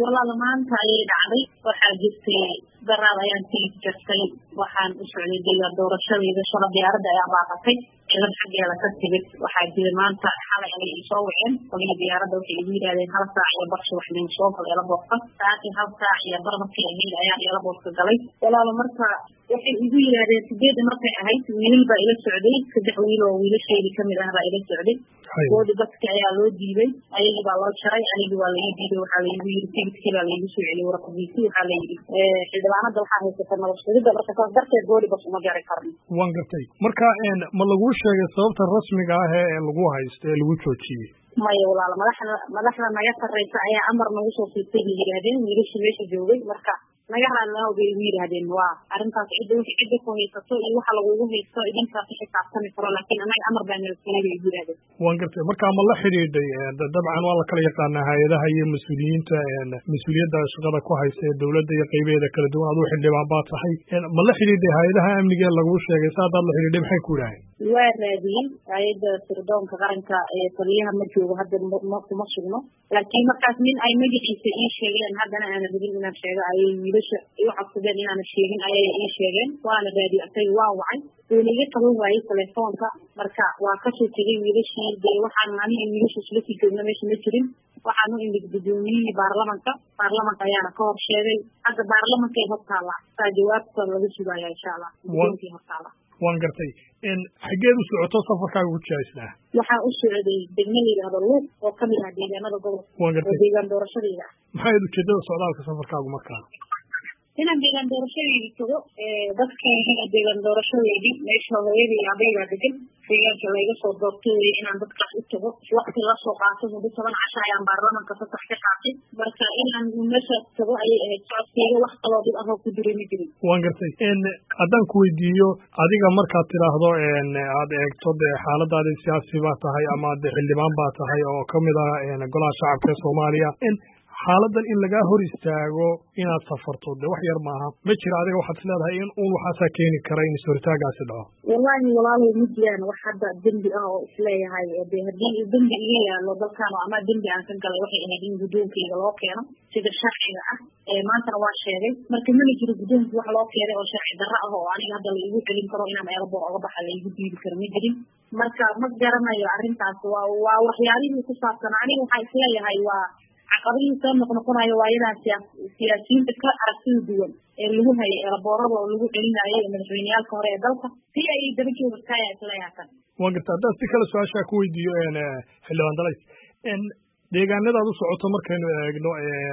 walaal maanta ayay dhacday waxaa jirtay daraad ayaan tegi jirtay waxaan u socday deegaan doorashadayda shala diyaaradda ayaa baaqatay cilad xaggeeda ka timid waxaa jira maanta xalay ayay isoo waceen qolihii diyaaradda waxay igu yidhahdeen 1 saac iyo bar subaxnimo soo gal eelaboorka saacii 1 saac iyo bar markay ahayd ayaan eelaboorka galay walaal marka waxay igu yidhahdeen 8 markay ahayd wiilal baa ila socday 3 wiil oo wiilashaydii kamid ah baa ila socday goodi dadka ayaa loo diiday ayagii baa loo jaray anigii waa laii diiday waxaa laigu yiri tigidkii baa laigu soo celiyey warqadiisii waxaa la yidhi xildhibaanada waxaa haysata nabadgelyada marka saas darteed goodi bas uma jari karno waan gartay marka ma laguu sheegay sababta rasmiga ah ee lagu haysto ee lagu joojiyey maya walaal madaxda naga sarreysa ayaa amar nagu soo siistay bay yidhaahdeen wiilashii meesha joogay marka naga raadnaa bay igu yidhaahdeen waa arrintaas cidda ku haysato iyo waxa lagugu haysto idinkaas xisaabtami karo laakiin anaga amar baa nala siinay bay igu yidhahdeen waan gartay marka ma la xidhiidhay dabcan waa la kala yaqaanaa hay-adaha iyo mas-uuliyiinta mas-uuliyadda shaqada ku haysta ee dowladda iyo qaybaheeda kala duwan aduu xildhibaan baa tahay ma la xidhiidhay hay-adaha amniga ee laguu sheegay sa haddaad la xidhiidhay maxay ku yidhaaheen waa raadiyey hay-adda sirdoonka qaranka ee taliyaha ma joogo hadda kuma sugno laakiin markaas nin ay magaciisa ii sheegeen haddana aana rabin inaan sheego ayay wiilasha iu codsadeen inaana sheegin ayay ii sheegeen waana raadiyey asay waa wacay wuuna iga qaban waayey telefoonka marka waa kasoo tegay wiilashii dee waxaan aniga wiilasha isla sii joogna meesha ma jirin waxaan u imid gudoomiyihii baarlamanka ayaana ka hor sheegay hadda baarlamankay hortaala saa jawaabta laga sugaya insha allah gudoonkii hortaala waan gartay xageed u socoto safarkaaga ku jiraysnaa waxaan u socday degmo la yidhaahdo luuq oo kamid ah deegaanada gobolka oo deegaan doorashadayda maxay ujeedada socdaalka safarkaagu markaa inaan deegaan doorashadaydi tago dadkayga deegaan doorashadeydii meesha hooyadii iyo abaygaa degan deegaanka layga soo doortay wey inaan dadkaas u tago waqti la soo qaato muddo 10 casho ayaan baarlamanka fasax ka qaatay marka inaan meeshaas tago ayay ahayd socodkayga wax kaloo dib ahoo ku jiray ma jirin waan gartay haddaan ku weydiiyo adiga markaad tidhaahdo aad eegto dee xaaladaadi siyaasi baa tahay ama de xildhibaan baa tahay oo kamid ah golaha shacabka ee soomaaliya xaaladan in lagaa hor istaago inaad safarto de wax yar maaha ma jira adiga waxaad is leedahay in uun waxaasaa keeni kara in is-hortaagaasi dhaco wallaahi walaalow ma jiraan wax hadda dembi ah oo isleeyahay de haddii dembi iga yaalo dalkaan ama dembi aan ka galay waxay ahayd in guddoonkayga loo keeno sida sharciga ah maantana waa sheegay marka mana jiro guddoonki wax loo keenay oo sharci darro ah oo aniga hadda laigu celin karo inaan eelboor oga baxa laigu diidi karo ma jirin marka ma garanayo arrintaas waa waxyaalihii ku saabsan aniga waxaa isleeyahay waa caqabadihii soo noqnoqonayo waa inaa siyaasiyiinta ka aragtida duwan ee lagu hayay eelaboorada oo lagu celinayo ee madaxweyneyaalka hore ee dalka si ay daba joogtaaya isleeyaatan waan garta haddaan si kale su-aashaa ku weydiiyo xildhibaan dalays deegaanadaad u socoto markaynu eegno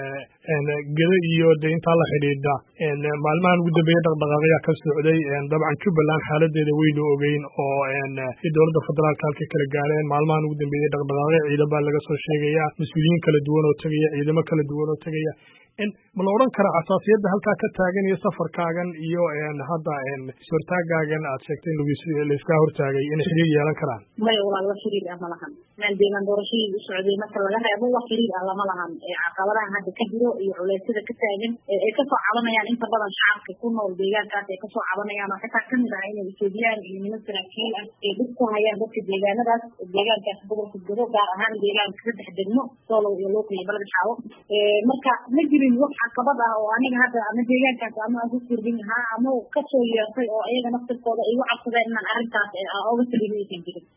geda iyo de intaa la xidhiidha maalmahan ugu dambeeyey dhaqdhaqaaqyaa ka socday dabcan jubbaland xaaladeeda weynu ogeyn oo dowladda federaalka halkay kala gaareen maalmahan ugu dambeeyey dhaqdhaqaaqyo ciidan baa laga soo sheegaya mas-uuliyiin kala duwan oo tegaya ciidamo kala duwan oo tegaya ma la odhan karaa xasaasiyadda halkaa ka taagan iyo safarkaagan iyo hadda is-hortaagaagan aad sheegtay in laiskaa hortaagay inay xiriir yeelan karaan maya walaal wax xiriir ah ma lahan maan deegaan doorashadii u socday marka laga reebo wax xiriir ah lama lahan caqabadaha hadda ka jiro iyo culeysyada ka taagan ay kasoo cabanayaan inta badan shacabka ku nool deegaankaas ay kasoo cabanayaan oo xitaa kamid ah inay etoobiyaan iyo niman saraakiil ah ay dhib ku hayaan dadka deegaanadaas deegaankaas gobolka godo gaar ahaan deegaanka 3 degmo soolow iyo luuq iyo balad xaawo marka ma jirin wax caqabad ah oo aniga hadda ama deegaankaas ama aan ku kordhin lahaa ama kasoo yeertay oo iyaga naftirkooda ay u cabsadeen inaan arrintaas oga saliimaysan jirin